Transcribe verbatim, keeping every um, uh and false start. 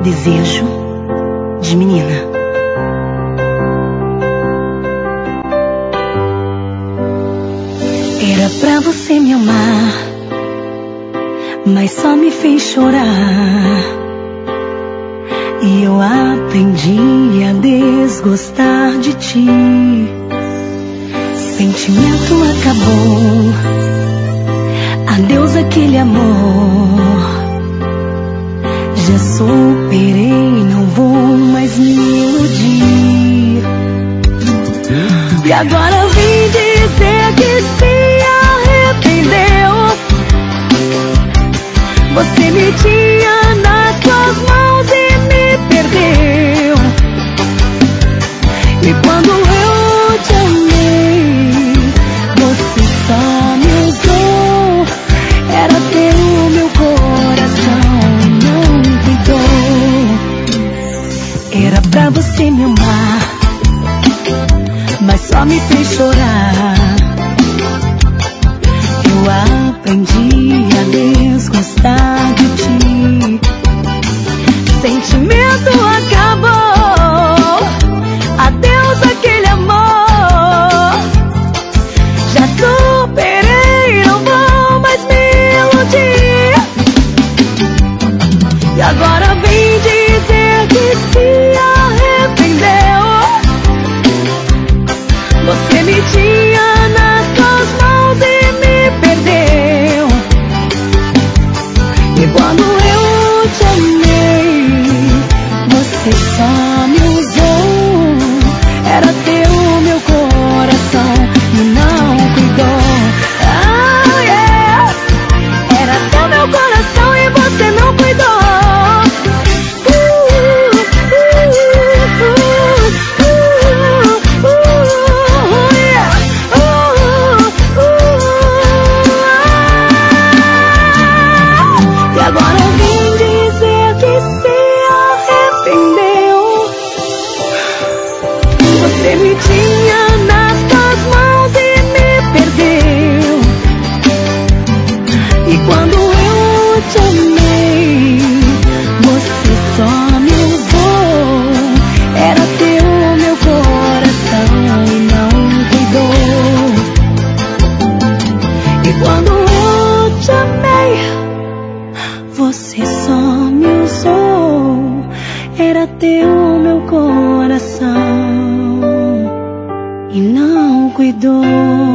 Desejo de menina. Era pra você me amar, mas só me fez chorar. E eu aprendi a desgostar de ti. Sentimento acabou, adeus aquele amor. Já superei, não vou mais me iludir. E agora vim dizer que se arrependeu. Você me tinha nas suas mãos e me perdeu. E quando eu te amei, você só me usou. Era teu meu coração, não cuidou. Era pra você me amar, mas só me fez chorar. Eu aprendi a desgostar de ti. Sentimento acabou, adeus aquele amor. Já superei, não vou mais me iludir. E agora vem dizer que se arrependeu. Você me tinha nas suas mãos e me perdeu. E quando eu te amei, você só me usou. Era teu meu coração e não cuidou. Ah, yeah. Era teu meu coração e você não cuidou. Você me tinha nas suas mãos e me perdeu. E quando eu te amei, você só me usou. Era teu meu coração e não cuidou. E quando eu te amei, você só me usou. Era teu meu coração e não cuidou.